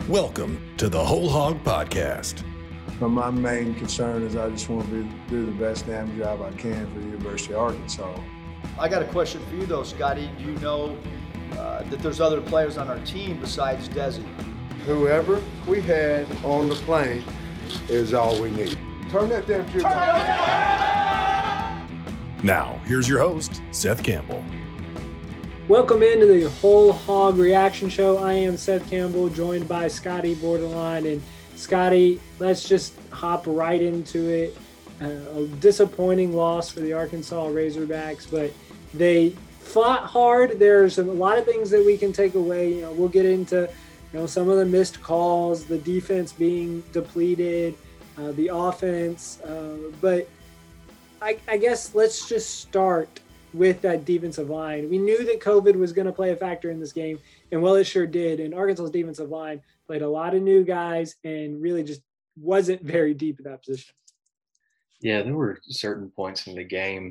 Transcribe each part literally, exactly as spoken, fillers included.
Welcome to the Whole Hog Podcast. But my main concern is I just want to be, do the best damn job I can for the University of Arkansas. I got a question for you though, Scotty. Do you know uh, that there's other players on our team besides Desi? Whoever we had on the plane is all we need. Turn that damn shit on. Now, here's your host, Seth Campbell. Welcome into the Whole Hog Reaction Show. I am Seth Campbell, joined by Scotty Borderline. And Scotty, let's just hop right into it. Uh, a disappointing loss for the Arkansas Razorbacks, but they fought hard. There's a lot of things that we can take away. You know, we'll get into you know some of the missed calls, the defense being depleted, uh, the offense. Uh, but I, I guess let's just start with that defensive line. We knew that COVID was going to play a factor in this game, and well, it sure did. And Arkansas's defensive line played a lot of new guys and really just wasn't very deep in that position. Yeah, there were certain points in the game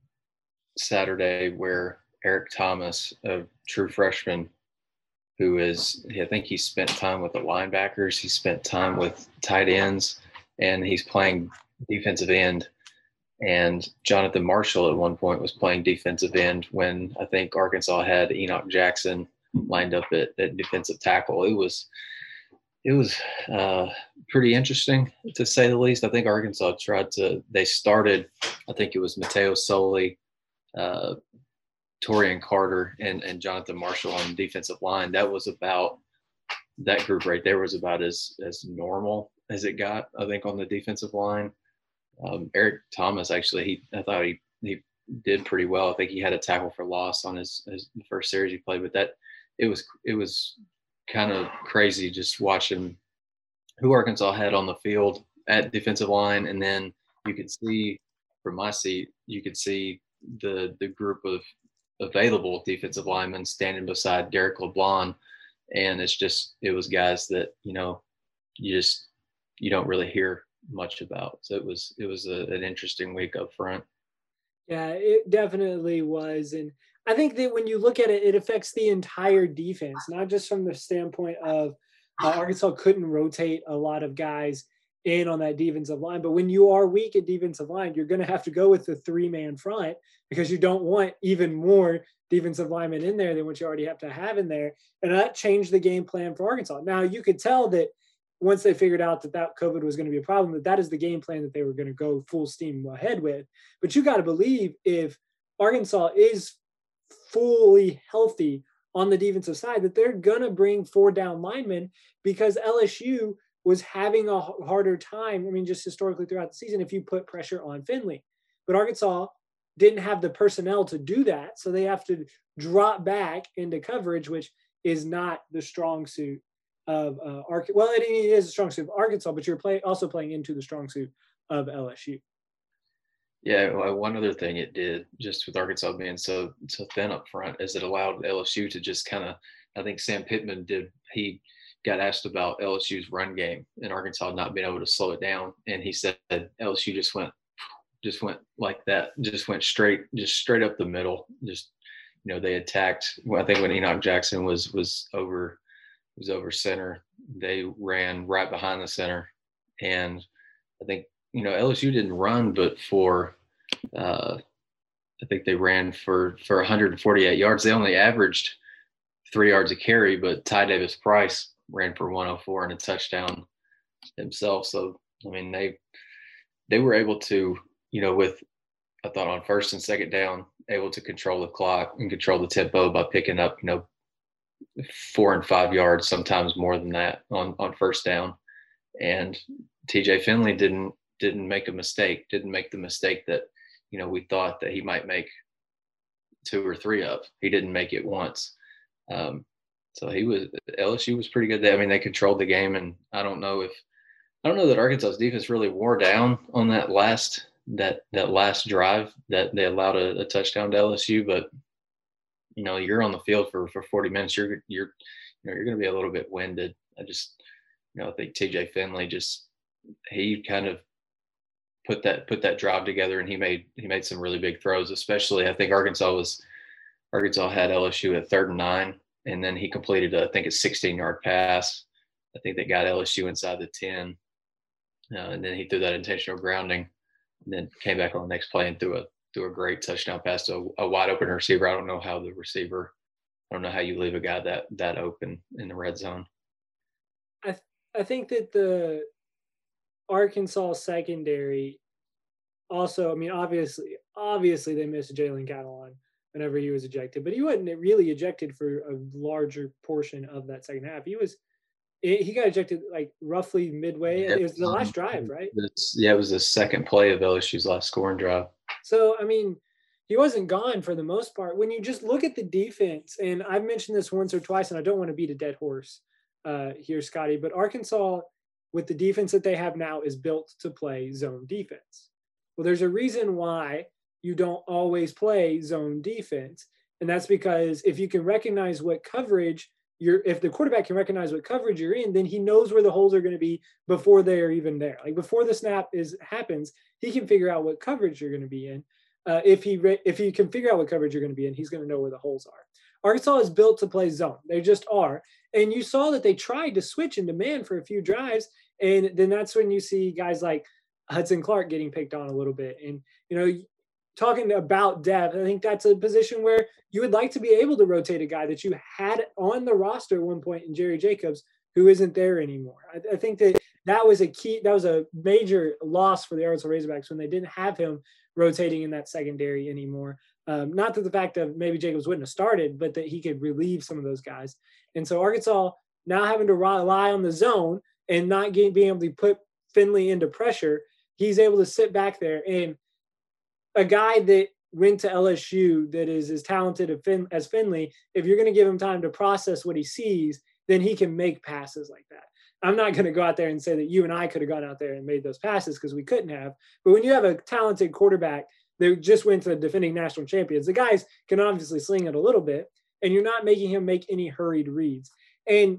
Saturday where Eric Thomas, a true freshman, who is, I think he spent time with the linebackers, he spent time with tight ends, and he's playing defensive end. And Jonathan Marshall at one point was playing defensive end when I think Arkansas had Enoch Jackson lined up at, at defensive tackle. It was it was uh, pretty interesting, to say the least. I think Arkansas tried to – they started – I think it was Mateo Soli, uh, Torian Carter, and, and Jonathan Marshall on the defensive line. That was about – that group right there was about as, as normal as it got, I think, on the defensive line. Um, Eric Thomas, actually, he I thought he, he did pretty well. I think he had a tackle for loss on his, his first series he played, but that it was it was kind of crazy just watching who Arkansas had on the field at defensive line, and then you could see from my seat, you could see the the group of available defensive linemen standing beside Derek LeBlanc, and it's just it was guys that you know you just you don't really hear much about. So it was it was a, an interesting week up front. Yeah, it definitely was. And I think that when you look at it, it affects the entire defense, not just from the standpoint of uh, Arkansas couldn't rotate a lot of guys in on that defensive line. But when you are weak at defensive line, you're going to have to go with the three-man front because you don't want even more defensive linemen in there than what you already have to have in there. And that changed the game plan for Arkansas. Now, you could tell that once they figured out that that COVID was going to be a problem, that that is the game plan that they were going to go full steam ahead with. But you got to believe if Arkansas is fully healthy on the defensive side, that they're going to bring four down linemen because L S U was having a harder time. I mean, just historically throughout the season, if you put pressure on Finley, but Arkansas didn't have the personnel to do that. So they have to drop back into coverage, which is not the strong suit of uh, Ark. Well, it, it is a strong suit of Arkansas, but you're play, also playing into the strong suit of L S U. Yeah, well, one other thing it did, just with Arkansas being so so thin up front, is it allowed L S U to just kind of, I think Sam Pittman did, he got asked about L S U's run game and Arkansas not being able to slow it down. And he said L S U just went, just went like that, just went straight, just straight up the middle. Just, you know, they attacked, well, I think when Enoch Jackson was, was over, was over center, they ran right behind the center. And I think, you know, L S U didn't run, but for, uh, I think they ran for, for one hundred forty-eight yards. They only averaged three yards a carry, but Ty Davis Price ran for one oh four and a touchdown himself. So, I mean, they, they were able to, you know, with, I thought on first and second down, able to control the clock and control the tempo by picking up, you know, four and five yards, sometimes more than that on, on first down. And T J Finley didn't, didn't make a mistake, didn't make the mistake that, you know, we thought that he might make two or three of. He didn't make it once. Um, so he was, L S U was pretty good. I mean, they controlled the game, and I don't know if, I don't know that Arkansas's defense really wore down on that last, that, that last drive that they allowed a, a touchdown to L S U, but you know, you're on the field for, for forty minutes, you're, you're, you know, you're going to be a little bit winded. I just, you know, I think T J Finley just, he kind of put that, put that drive together, and he made, he made some really big throws, especially I think Arkansas was, Arkansas had L S U at third and nine, and then he completed, a, I think, a sixteen yard pass I think that got L S U inside the ten. Uh, and then he threw that intentional grounding, and then came back on the next play and threw a threw a great touchdown pass to a, a wide open receiver. I don't know how the receiver, I don't know how you leave a guy that that open in the red zone. I th- I think that the Arkansas secondary also, I mean, obviously, obviously they missed Jalen Catalon whenever he was ejected, but he wasn't really ejected for a larger portion of that second half. He was, he got ejected like roughly midway. Yeah, it was the last drive, right? It's, yeah, it was the second play of L S U's last scoring drive. So, I mean, he wasn't gone for the most part. When you just look at the defense, and I've mentioned this once or twice, and I don't want to beat a dead horse uh, here, Scotty, but Arkansas, with the defense that they have now, is built to play zone defense. Well, there's a reason why you don't always play zone defense, and that's because if you can recognize what coverage you're, if the quarterback can recognize what coverage you're in, then he knows where the holes are going to be before they are even there. Like before the snap is happens, he can figure out what coverage you're going to be in. Uh, if he re- if he can figure out what coverage you're going to be in, he's going to know where the holes are. Arkansas is built to play zone. They just are. And you saw that they tried to switch into man for a few drives, and then that's when you see guys like Hudson Clark getting picked on a little bit. And, you know, talking about depth, I think that's a position where you would like to be able to rotate a guy that you had on the roster at one point in Jerry Jacobs, who isn't there anymore. I, I think that that was a key, that was a major loss for the Arkansas Razorbacks when they didn't have him rotating in that secondary anymore. Um, not that the fact that maybe Jacobs wouldn't have started, but that he could relieve some of those guys. And so Arkansas now having to rely on the zone and not getting, being able to put Finley into pressure, he's able to sit back there. And a guy that went to L S U that is as talented as, fin- as Finley, if you're going to give him time to process what he sees, then he can make passes like that. I'm not going to go out there and say that you and I could have gone out there and made those passes because we couldn't have. But when you have a talented quarterback that just went to the defending national champions, the guys can obviously sling it a little bit, and you're not making him make any hurried reads. And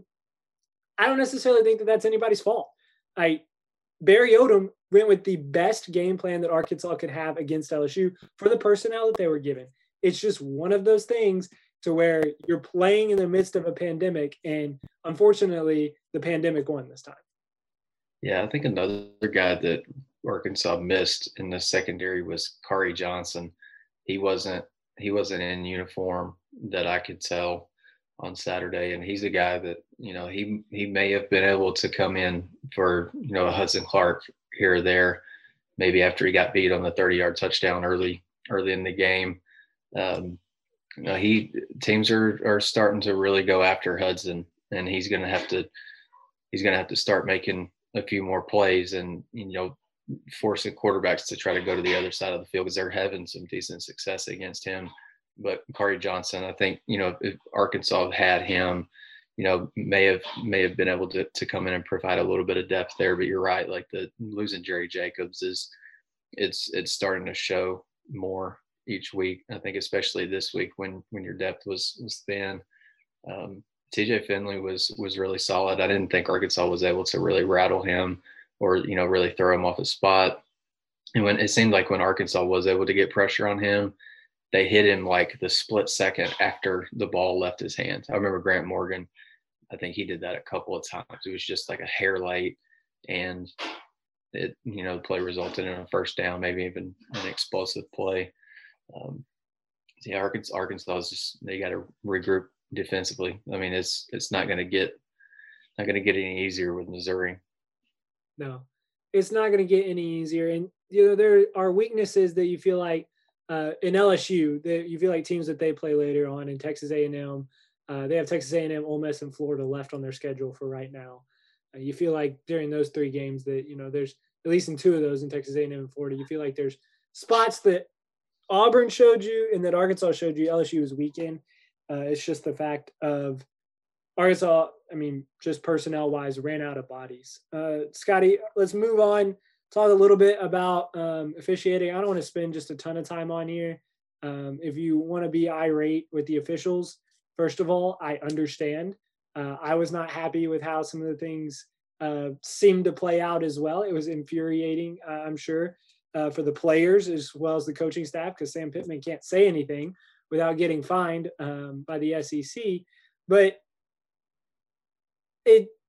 I don't necessarily think that that's anybody's fault. I Barry Odom went with the best game plan that Arkansas could have against L S U for the personnel that they were given. It's just one of those things to where you're playing in the midst of a pandemic, and unfortunately, the pandemic won this time. Yeah, I think another guy that Arkansas missed in the secondary was Kari Johnson. He wasn't he wasn't in uniform that I could tell on Saturday, and he's a guy that, you know, he he may have been able to come in for, you know, a Hudson Clark here or there, maybe after he got beat on the thirty-yard touchdown early early in the game. Um, you know, he teams are are starting to really go after Hudson, and he's going to have to he's going to have to start making a few more plays and, you know, forcing quarterbacks to try to go to the other side of the field because they're having some decent success against him. But Kari Johnson, I think, you know, if Arkansas had him, you know, may have may have been able to to come in and provide a little bit of depth there. But you're right, like the losing Jerry Jacobs is it's it's starting to show more each week. I think especially this week when when your depth was was thin. Um, T J Finley was was really solid. I didn't think Arkansas was able to really rattle him or, you know, really throw him off his spot. And when it seemed like when Arkansas was able to get pressure on him, they hit him like the split second after the ball left his hand. I remember Grant Morgan, I think he did that a couple of times. It was just like a hair late, and it, you know, the play resulted in a first down, maybe even an explosive play. Um, yeah, Arkansas, Arkansas is just, they got to regroup defensively. I mean, it's it's not going to get not going to get any easier with Missouri. No, it's not going to get any easier. And, you know, there are weaknesses that you feel like uh, in L S U, that you feel like teams that they play later on in Texas A and M, uh, they have Texas A and M, Ole Miss, and Florida left on their schedule for right now. Uh, you feel like during those three games that, you know, there's at least in two of those in Texas A and M and Florida, you feel like there's spots that Auburn showed you and that Arkansas showed you L S U was weak in. Uh, it's just the fact of Arkansas, I mean, just personnel-wise, ran out of bodies. Uh, Scotty, let's move on. Talk a little bit about um, officiating. I don't want to spend just a ton of time on here. Um, if you want to be irate with the officials, first of all, I understand. Uh, I was not happy with how some of the things uh, seemed to play out as well. It was infuriating, uh, I'm sure, uh, for the players as well as the coaching staff, because Sam Pittman can't say anything without getting fined um, by the S E C. But it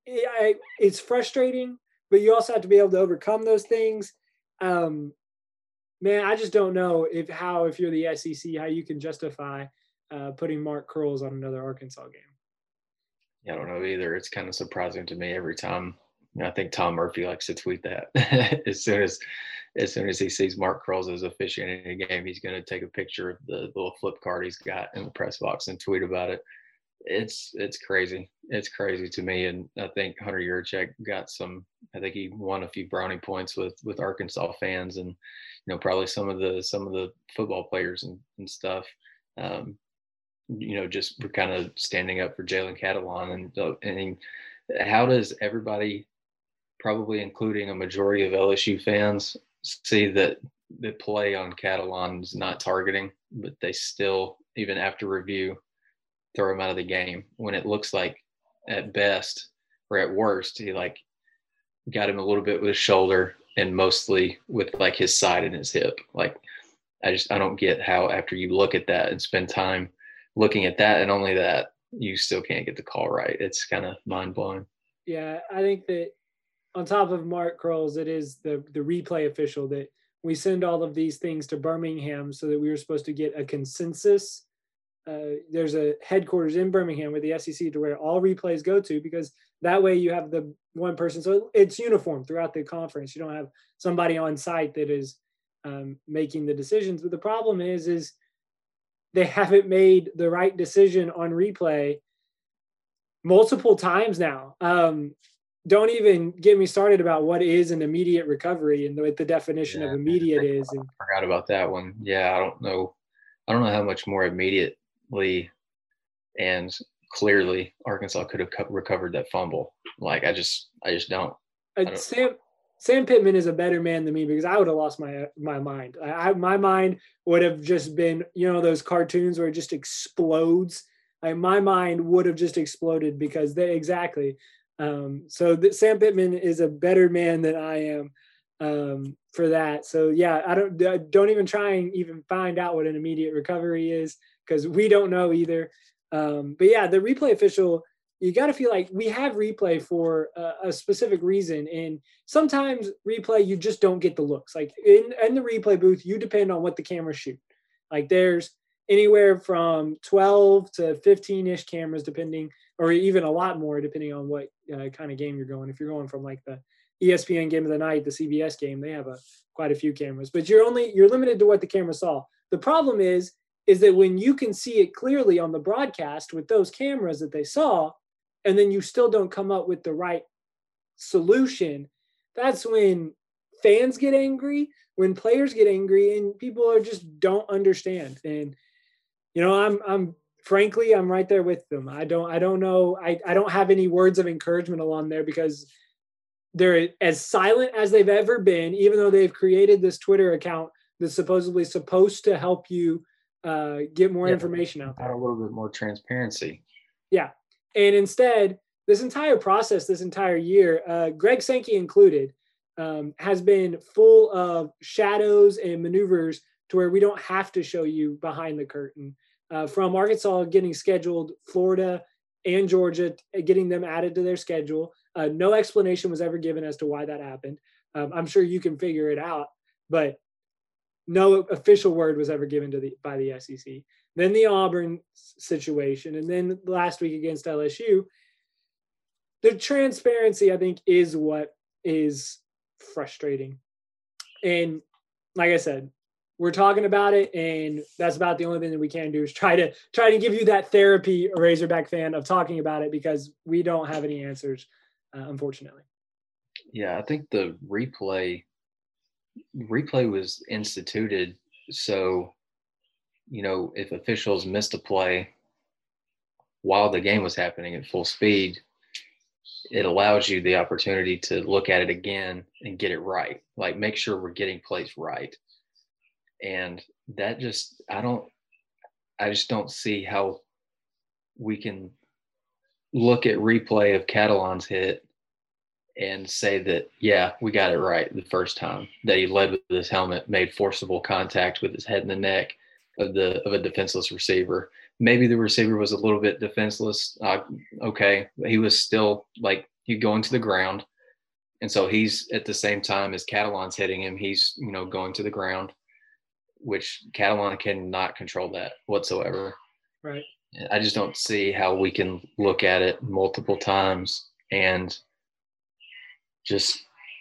I, it's frustrating, but you also have to be able to overcome those things. Um, man, I just don't know if how if you're the S E C how you can justify uh, putting Mark Curls on another Arkansas game. Yeah, I don't know either. It's kind of surprising to me every time. You know, I think Tom Murphy likes to tweet that as soon as as soon as he sees Mark Curls as officiating a game, he's going to take a picture of the little flip card he's got in the press box and tweet about it. It's it's crazy. It's crazy to me. And I think Hunter Yurachek got some. I think he won a few brownie points with with Arkansas fans, and you know probably some of the some of the football players and, and stuff. Um, you know, just for kind of standing up for Jalen Catalon, and uh, and how does everybody, probably including a majority of L S U fans, see that the play on Catalon is not targeting, but they still, even after review, throw him out of the game when it looks like at best or at worst he like got him a little bit with his shoulder and mostly with like his side and his hip. Like I just I don't get how after you look at that and spend time looking at that and only that, you still can't get the call right. It's kind of mind blowing. Yeah, I think that on top of Mark Curls, it is the the replay official that we send all of these things to Birmingham so that we were supposed to get a consensus. Uh, there's a headquarters in Birmingham with the S E C to where all replays go to, because that way you have the one person. So it's uniform throughout the conference. You don't have somebody on site that is um, making the decisions. But the problem is, is they haven't made the right decision on replay multiple times now. Um, don't even get me started about what is an immediate recovery and what the definition yeah, of immediate is. And I forgot about that one. Yeah, I don't know. I don't know how much more immediately and clearly Arkansas could have co- recovered that fumble. Like I just, I just don't. I don't Sam Sam Pittman is a better man than me, because I would have lost my my mind. I, I my mind would have just been, you know, those cartoons where it just explodes. Like my mind would have just exploded because they exactly. Um, so that Sam Pittman is a better man than I am um, for that. So yeah, I don't don't even try and even find out what an immediate recovery is, because we don't know either. Um, but yeah, the replay official, you got to feel like we have replay for a, a specific reason. And sometimes replay, you just don't get the looks. Like in, in the replay booth, you depend on what the cameras shoot. Like there's anywhere from twelve to fifteen-ish cameras, depending, or even a lot more, depending on what uh, kind of game you're going. If you're going from like the E S P N game of the night, the C B S game, they have a quite a few cameras. But you're only you're limited to what the camera saw. The problem is, is that when you can see it clearly on the broadcast with those cameras that they saw, and then you still don't come up with the right solution, that's when fans get angry, when players get angry, and people are just don't understand. And, you know, I'm, I'm frankly, I'm right there with them. I don't, I don't know. I, I don't have any words of encouragement along there, because they're as silent as they've ever been, even though they've created this Twitter account that's supposedly supposed to help you uh, get more yeah, information out there. A little bit more transparency. Yeah. And instead, this entire process, this entire year, uh, Greg Sankey included, um, has been full of shadows and maneuvers to where we don't have to show you behind the curtain. Uh, from Arkansas getting scheduled, Florida and Georgia, getting them added to their schedule. Uh, no explanation was ever given as to why that happened. Um, I'm sure you can figure it out, but no official word was ever given to the by the S E C. Then the Auburn situation, and then last week against L S U. The transparency, I think, is what is frustrating. And like I said, we're talking about it, and that's about the only thing that we can do is try to try to give you that therapy, a Razorback fan, of talking about it, because we don't have any answers, uh, unfortunately. Yeah, I think the replay replay was instituted so, you know, if officials missed a play while the game was happening at full speed, it allows you the opportunity to look at it again and get it right. Like make sure we're getting plays right. And that just, I don't, I just don't see how we can look at replay of Catalon's hit and say that, yeah, we got it right the first time, that he led with his helmet, made forcible contact with his head in the neck of the of a defenseless receiver. Maybe the receiver was a little bit defenseless. Uh, okay, but he was still like he's going to the ground. And so he's at the same time as Catalan's hitting him, he's, you know, going to the ground, which Catalan cannot control that whatsoever. Right. I just don't see how we can look at it multiple times and just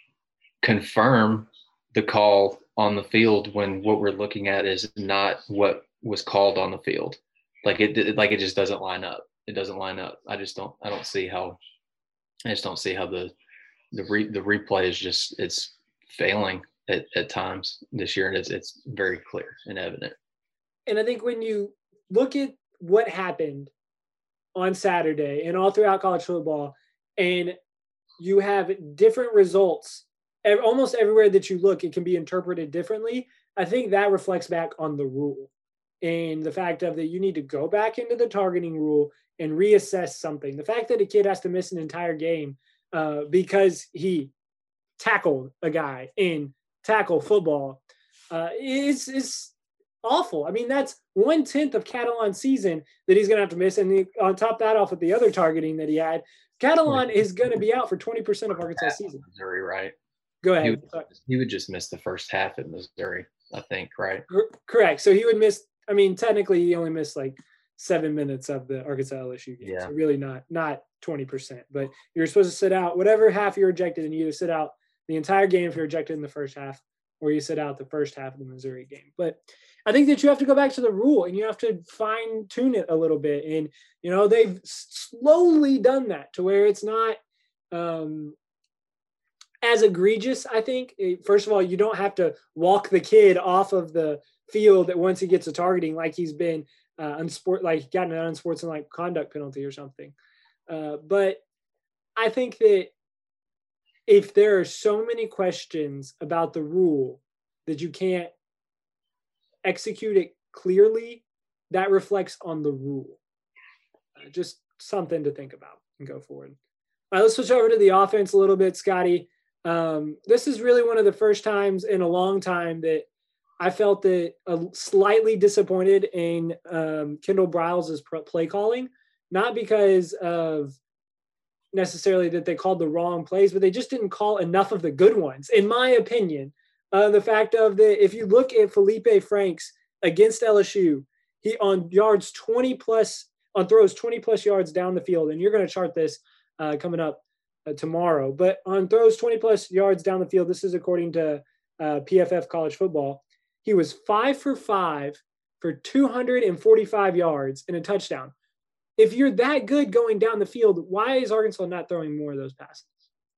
confirm the call on the field when what we're looking at is not what was called on the field. Like it, like it just doesn't line up. It doesn't line up. I just don't, I don't see how, I just don't see how the, the re, the replay is just, it's failing at, at times this year. And it's, it's very clear and evident. And I think when you look at what happened on Saturday and all throughout college football, and you have different results almost everywhere that you look, it can be interpreted differently. I think that reflects back on the rule and the fact of that you need to go back into the targeting rule and reassess something. The fact that a kid has to miss an entire game uh, because he tackled a guy in tackle football uh, is, is awful. I mean, that's one tenth of Catalan's season that he's going to have to miss. And the, on top of that, off with the other targeting that he had, Catalan is going to be out for twenty percent of Arkansas' season. Missouri, right? Go ahead. He would, he would just miss the first half at Missouri, I think, right? Correct. So he would miss, I mean, technically he only missed like seven minutes of the Arkansas L S U game. Yeah. So really not, not twenty percent, but you're supposed to sit out whatever half you're ejected, and you either sit out the entire game if you're ejected in the first half, or you sit out the first half of the Missouri game. But I think that you have to go back to the rule and you have to fine tune it a little bit. And, you know, they've slowly done that to where it's not um, as egregious, I think. First of all, you don't have to walk the kid off of the field once he gets a targeting like he's been uh, unsport, like gotten an unsportsmanlike conduct penalty or something. Uh, but I think that if there are so many questions about the rule that you can't execute it clearly, that reflects on the rule. Uh, just something to think about and go forward. All right, let's switch over to the offense a little bit, Scotty. Um, this is really one of the first times in a long time that I felt that uh, slightly disappointed in um, Kendall Briles' play calling, not because of necessarily that they called the wrong plays, but they just didn't call enough of the good ones, in my opinion. Uh, the fact of the, if you look at Felipe Franks against L S U, he on yards twenty plus, on throws twenty plus yards down the field, and you're going to chart this uh, coming up uh, tomorrow, but on throws twenty plus yards down the field, this is according to uh, P F F College Football, he was five for five for two hundred forty-five yards and a touchdown. If you're that good going down the field, why is Arkansas not throwing more of those passes?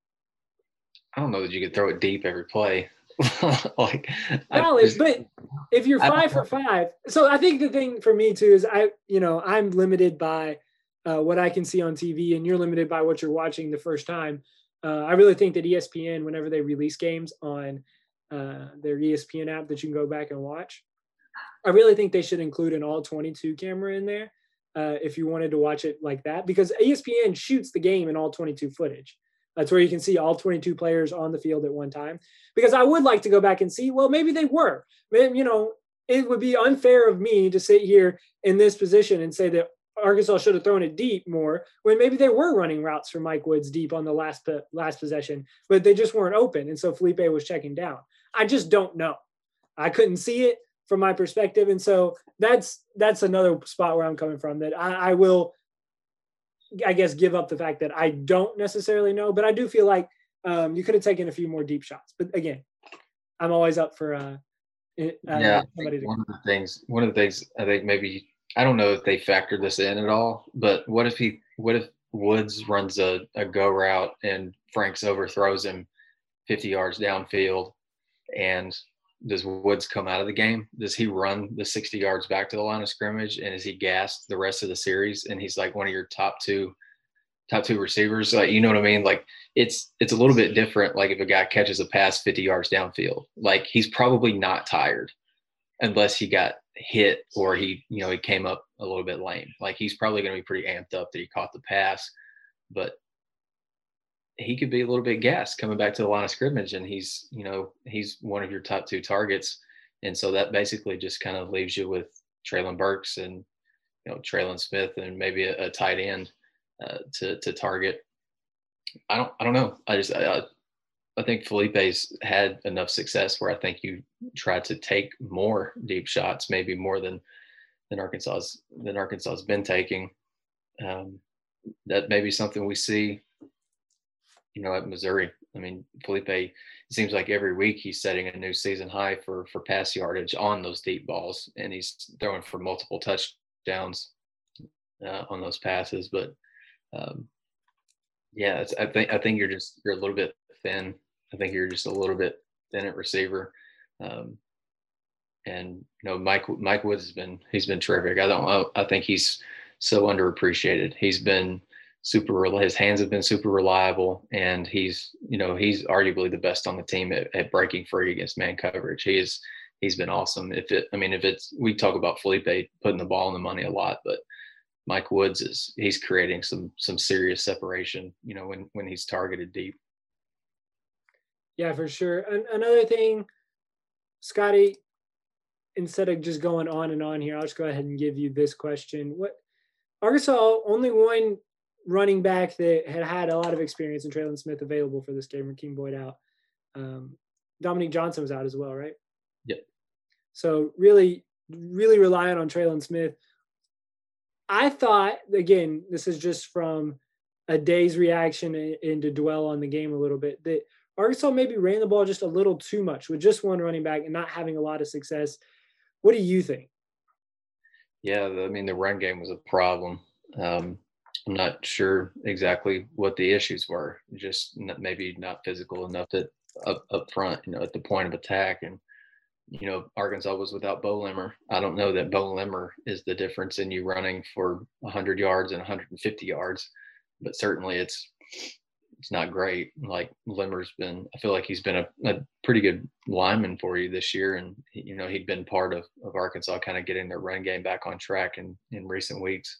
I don't know that you could throw it deep every play. like, Valid, just, but if you're five for five, so I think the thing for me too is I, you know, I'm limited by uh, what I can see on T V, and you're limited by what you're watching the first time. Uh, I really think that E S P N, whenever they release games on uh, their E S P N app that you can go back and watch, I really think they should include an all twenty-two camera in there uh, if you wanted to watch it like that, because E S P N shoots the game in all twenty-two footage. That's where you can see all twenty-two players on the field at one time. Because I would like to go back and see, well, maybe they were. Maybe, you know, it would be unfair of me to sit here in this position and say that Arkansas should have thrown it deep more when maybe they were running routes for Mike Woods deep on the last last possession, but they just weren't open. And so Felipe was checking down. I just don't know. I couldn't see it from my perspective. And so that's that's another spot where I'm coming from, that I, I will – I guess give up the fact that I don't necessarily know, but I do feel like um, you could have taken a few more deep shots. But again, I'm always up for uh, uh yeah. Somebody to- one of the things, one of the things I think maybe I don't know if they factored this in at all, but what if he, what if Woods runs a, a go route and Franks overthrows him fifty yards downfield, and does Woods come out of the game? Does he run the sixty yards back to the line of scrimmage, and is he gassed the rest of the series? And he's like one of your top two, top two receivers. Like, you know what I mean? Like it's, it's a little bit different. Like if a guy catches a pass fifty yards downfield, like he's probably not tired unless he got hit or he, you know, he came up a little bit lame. Like he's probably going to be pretty amped up that he caught the pass, but he could be a little bit gassed coming back to the line of scrimmage, and he's, you know, he's one of your top two targets. And so that basically just kind of leaves you with Traylon Burks and, you know, Traylon Smith and maybe a, a tight end uh, to, to target. I don't I don't know. I just I, I think Felipe's had enough success where I think you try to take more deep shots, maybe more than than Arkansas's than Arkansas's been taking. Um, that may be something we see, you know, at Missouri. I mean, Felipe, it seems like every week he's setting a new season high for for pass yardage on those deep balls, and he's throwing for multiple touchdowns uh, on those passes. But um, yeah, it's, I think I think you're just you're a little bit thin. I think you're just a little bit thin at receiver. Um, and you know, Mike Mike Woods has been he's been terrific. I don't I think he's so underappreciated. He's been super, his hands have been super reliable, and he's, you know, he's arguably the best on the team at, at breaking free against man coverage. He is, he's been awesome. If it, I mean, if it's, we talk about Felipe putting the ball in the money a lot, but Mike Woods is, he's creating some, some serious separation, you know, when, when he's targeted deep. Yeah, for sure. And another thing, Scotty, instead of just going on and on here, I'll just go ahead and give you this question. What, Arkansas only one running back that had had a lot of experience in Traylon Smith available for this game, Rakeem Boyd out. Um, Dominique Johnson was out as well, right? Yep. So really, really relying on Traylon Smith. I thought, again, this is just from a day's reaction and to dwell on the game a little bit, that Arkansas maybe ran the ball just a little too much with just one running back and not having a lot of success. What do you think? Yeah, I mean, the run game was a problem. Um, I'm not sure exactly what the issues were. Just not, maybe not physical enough to up up front, you know, at the point of attack. And you know, Arkansas was without Bo Limmer. I don't know that Bo Limmer is the difference in you running for one hundred yards and one hundred fifty yards, but certainly it's it's not great. Like Limmer's been, I feel like he's been a, a pretty good lineman for you this year, and you know, he'd been part of of Arkansas kind of getting their run game back on track in in recent weeks.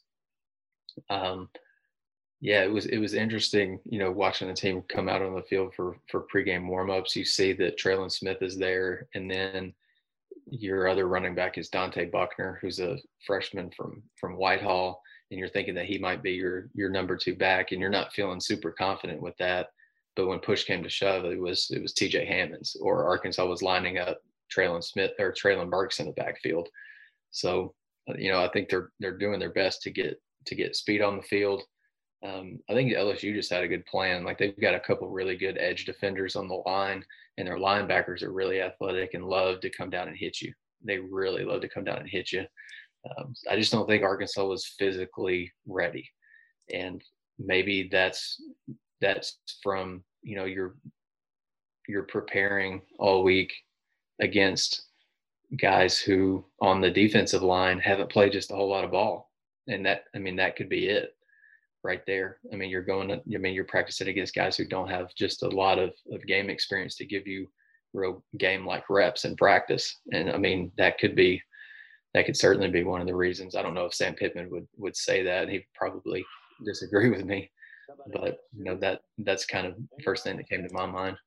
Um, yeah, it was it was interesting, you know, watching the team come out on the field for for pregame warmups. You see that Traylon Smith is there, and then your other running back is Dante Buckner, who's a freshman from from Whitehall, and you're thinking that he might be your your number two back, and you're not feeling super confident with that. But when push came to shove, it was it was T J Hammonds, or Arkansas was lining up Traylon Smith or Traylon Burks in the backfield. So, you know, I think they're they're doing their best to get to get speed on the field. Um, I think L S U just had a good plan. Like, they've got a couple really good edge defenders on the line, and their linebackers are really athletic and love to come down and hit you. They really love to come down and hit you. Um, I just don't think Arkansas was physically ready, and maybe that's that's from, you know, you're you're preparing all week against guys who on the defensive line haven't played just a whole lot of ball. And that, I mean, that could be it right there. I mean, you're going to, I mean, you're practicing against guys who don't have just a lot of, of game experience to give you real game-like reps in practice. And I mean, that could be, that could certainly be one of the reasons. I don't know if Sam Pittman would, would say that. He'd probably disagree with me, but you know, that that's kind of the first thing that came to my mind.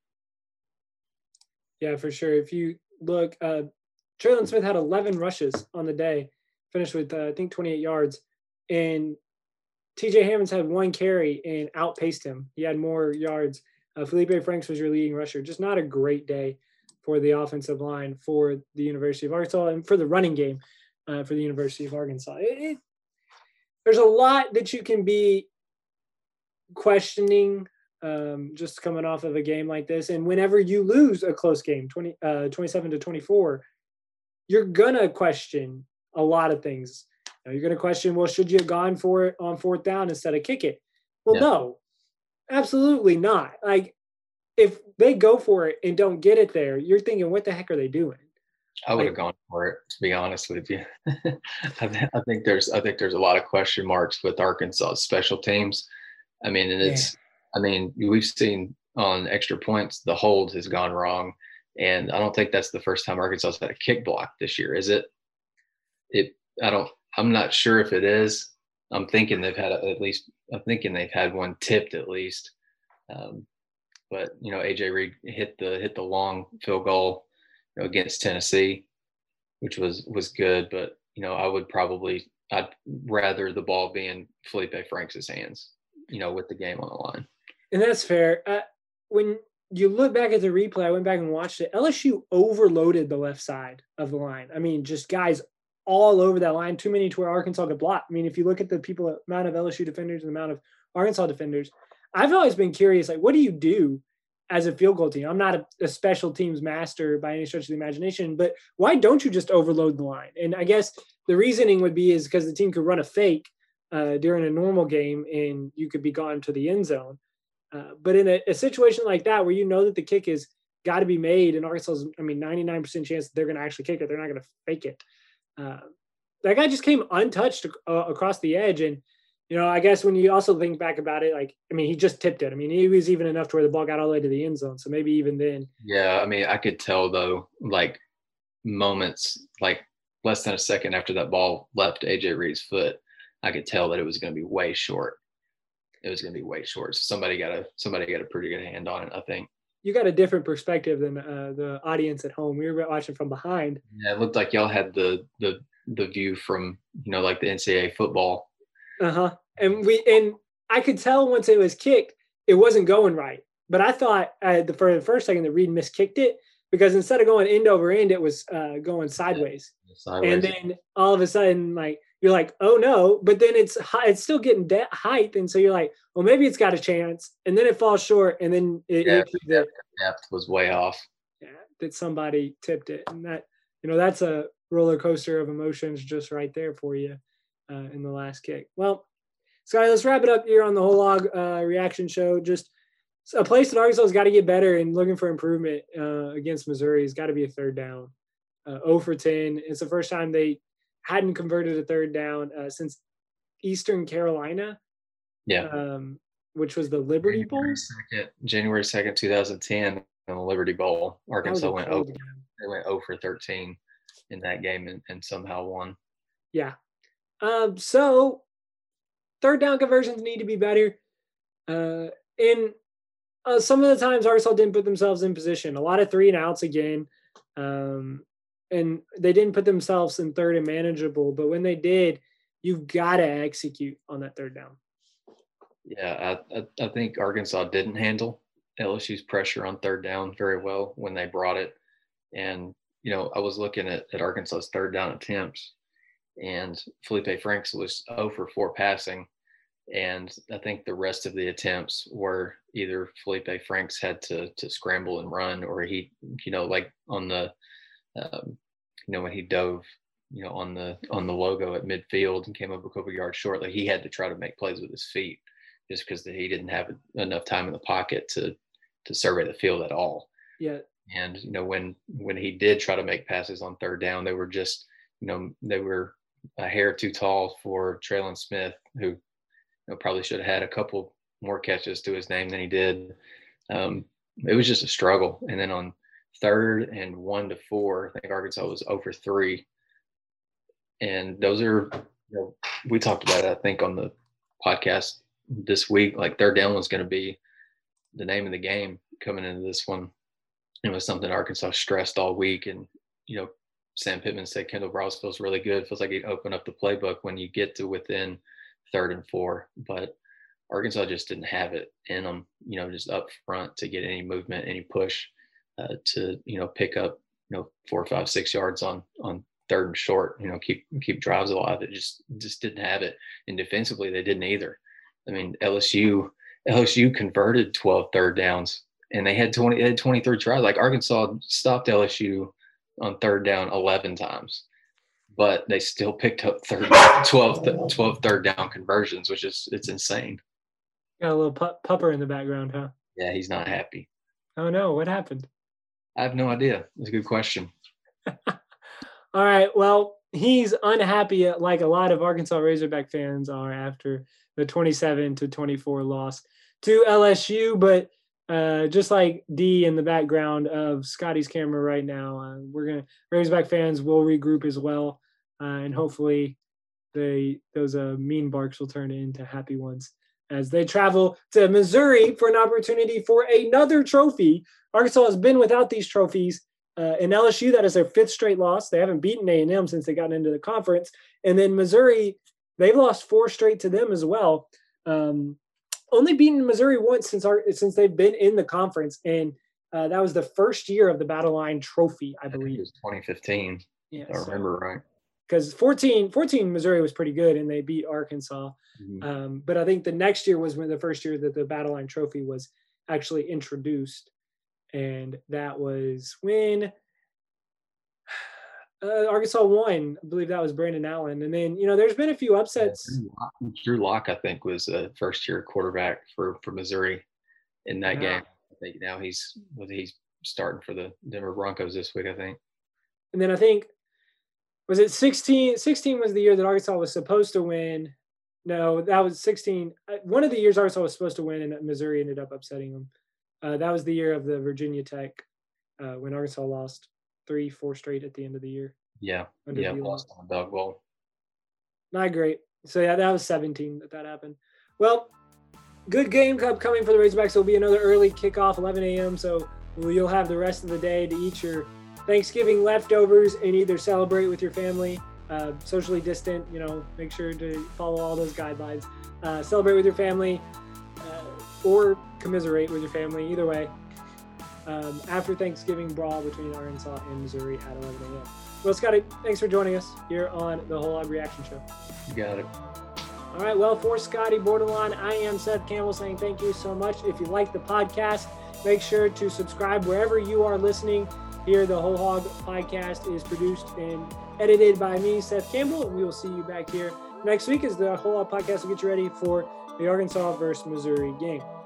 Yeah, for sure. If you look, uh, Traylon Smith had eleven rushes on the day, finished with, uh, I think, twenty-eight yards. And T J Hammonds had one carry and outpaced him. He had more yards. Uh, Felipe Franks was your leading rusher. Just not a great day for the offensive line for the University of Arkansas and for the running game uh, for the University of Arkansas. It, it, there's a lot that you can be questioning um, just coming off of a game like this. And whenever you lose a close game, twenty, uh, twenty-seven to twenty-four, you're going to question a lot of things. Now, you're going to question, well, should you have gone for it on fourth down instead of kick it? Well, yeah. No, absolutely not. Like, if they go for it and don't get it there, you're thinking, what the heck are they doing? I would have gone for it, to be honest with you. I, th- I think there's, I think there's a lot of question marks with Arkansas special teams. I mean, and it's, yeah. I mean, we've seen on extra points, the hold has gone wrong. And I don't think that's the first time Arkansas had a kick block this year, is it? It, I don't, I'm not sure if it is. I'm thinking they've had a, at least, I'm thinking they've had one tipped at least. Um, but, you know, A J Reed hit the, hit the long field goal, you know, against Tennessee, which was, was good. But, you know, I would probably, I'd rather the ball be in Felipe Franks' hands, you know, with the game on the line. And that's fair. Uh, when you look back at the replay, I went back and watched it. L S U overloaded the left side of the line. I mean, just guys all over that line, too many to where Arkansas could block. I mean, if you look at the people, amount of L S U defenders and the amount of Arkansas defenders, I've always been curious, like, what do you do as a field goal team? I'm not a, a special teams master by any stretch of the imagination, but why don't you just overload the line? And I guess the reasoning would be is because the team could run a fake uh, during a normal game and you could be gone to the end zone. Uh, but in a, a situation like that, where you know that the kick is got to be made, and Arkansas's, I mean, ninety-nine percent chance that they're going to actually kick it. They're not going to fake it. Uh, that guy just came untouched uh, across the edge. And, you know, I guess when you also think back about it, like, I mean, he just tipped it. I mean, he was even enough to where the ball got all the way to the end zone. So maybe even then. Yeah, I mean, I could tell, though, like moments, like less than a second after that ball left A J Reed's foot, I could tell that it was going to be way short. It was going to be way short. So somebody got a somebody got a pretty good hand on it, I think. You got a different perspective than uh, the audience at home. We were watching from behind. Yeah, it looked like y'all had the the the view from, you know, like the N C double A football. Uh-huh. And we and I could tell once it was kicked, it wasn't going right. But I thought uh, the, for the first second that Reed miskicked it, because instead of going end over end, it was uh, going sideways. Yeah, sideways. And then all of a sudden, like, you're like, oh no, but then it's high, it's still getting de- height. And so you're like, well, maybe it's got a chance. And then it falls short. And then it, yeah, it, the depth, depth was way off. Yeah, that somebody tipped it. And that, you know, that's a roller coaster of emotions just right there for you uh, in the last kick. Well, Scotty, let's wrap it up here on the Whole Hog uh, reaction show. Just a place that Arkansas has got to get better and looking for improvement uh, against Missouri has got to be a third down. Uh, zero for ten. It's the first time they hadn't converted a third down uh, since Eastern Carolina. Yeah. Um, which was the Liberty Bowl. January second, twenty ten, in the Liberty Bowl. Arkansas went over. They went zero for thirteen in that game and, and somehow won. Yeah. Um, so third down conversions need to be better. Uh, and uh, some of the times Arkansas didn't put themselves in position. A lot of three and outs again. Um, and they didn't put themselves in third and manageable. But when they did, you've got to execute on that third down. Yeah, I, I, I think Arkansas didn't handle L S U's pressure on third down very well when they brought it. And, you know, I was looking at, at Arkansas's third down attempts, and Felipe Franks was zero for four passing. And I think the rest of the attempts were either Felipe Franks had to to scramble and run, or he, you know, like on the, um, you know, when he dove, you know, on the on the logo at midfield and came up a couple yards short, like he had to try to make plays with his feet just because he didn't have enough time in the pocket to to survey the field at all. Yeah. And, you know, when when he did try to make passes on third down, they were just, you know, they were a hair too tall for Traylon Smith, who, you know, probably should have had a couple more catches to his name than he did. Um, it was just a struggle. And then on third and one to four, I think Arkansas was zero for three. And those are, you know, we talked about it, I think, on the podcast this week. Like, third down was going to be the name of the game coming into this one. It was something Arkansas stressed all week. And, you know, Sam Pittman said Kendall Browse feels really good. Feels like he'd open up the playbook when you get to within third and four. But Arkansas just didn't have it in them, you know, just up front to get any movement, any push uh, to, you know, pick up, you know, four, five, six yards on on third and short, you know, keep keep drives alive. It just just didn't have it. And defensively, they didn't either. I mean, L S U L S U converted twelve third downs, and they had twenty, they had twenty-three tries. Like, Arkansas stopped L S U on third down eleven times, but they still picked up third, twelve, twelve third down conversions, which is, it's insane. Got a little pu- pupper in the background, huh? Yeah, he's not happy. Oh no, what happened? I have no idea. It's a good question. All right, well, he's unhappy like a lot of Arkansas Razorback fans are after the twenty-seven to twenty-four loss to L S U, but uh, just like D in the background of Scotty's camera right now, uh, we're gonna Razorback fans will regroup as well, uh, and hopefully they those uh, mean barks will turn into happy ones as they travel to Missouri for an opportunity for another trophy. Arkansas has been without these trophies. Uh, in L S U, that is their fifth straight loss. They haven't beaten A and M since they got into the conference. And then Missouri, they've lost four straight to them as well. Um, only beaten Missouri once since our since they've been in the conference, and uh, that was the first year of the Battle Line Trophy, I believe. I think it was twenty fifteen. Yeah, if I remember right. Because fourteen, fourteen Missouri was pretty good, and they beat Arkansas. Mm-hmm. Um, but I think the next year was when the first year that the Battle Line Trophy was actually introduced, and that was when uh, Arkansas won. I believe that was Brandon Allen. And then, you know, there's been a few upsets. Yeah, Drew Lock, I think, was a first-year quarterback for, for Missouri in that Yeah. game. I think now he's he's starting for the Denver Broncos this week, I think. And then I think, was it sixteen? sixteen was the year that Arkansas was supposed to win. No, that was sixteen. One of the years Arkansas was supposed to win, and Missouri ended up upsetting them. Uh, that was the year of the Virginia Tech uh, when Arkansas lost three, four straight at the end of the year. Yeah, Under yeah, the lost on the Dog Bowl. Not great. So, yeah, that was seventeen that that happened. Well, good game coming for the Razorbacks. There'll be another early kickoff, eleven a.m., so you'll have the rest of the day to eat your Thanksgiving leftovers and either celebrate with your family, uh, socially distant, you know, make sure to follow all those guidelines, uh, celebrate with your family, uh, or commiserate with your family, either way, um, after Thanksgiving brawl between Arkansas and Missouri at eleven a.m. Well, Scotty, thanks for joining us here on the Whole Hog Reaction Show. You got it. All right, well, for Scotty Bordelon, I am Seth Campbell saying thank you so much. If you like the podcast, make sure to subscribe wherever you are listening. Here, the Whole Hog Podcast is produced and edited by me, Seth Campbell, and we will see you back here next week as the Whole Hog Podcast will get you ready for the Arkansas versus Missouri game.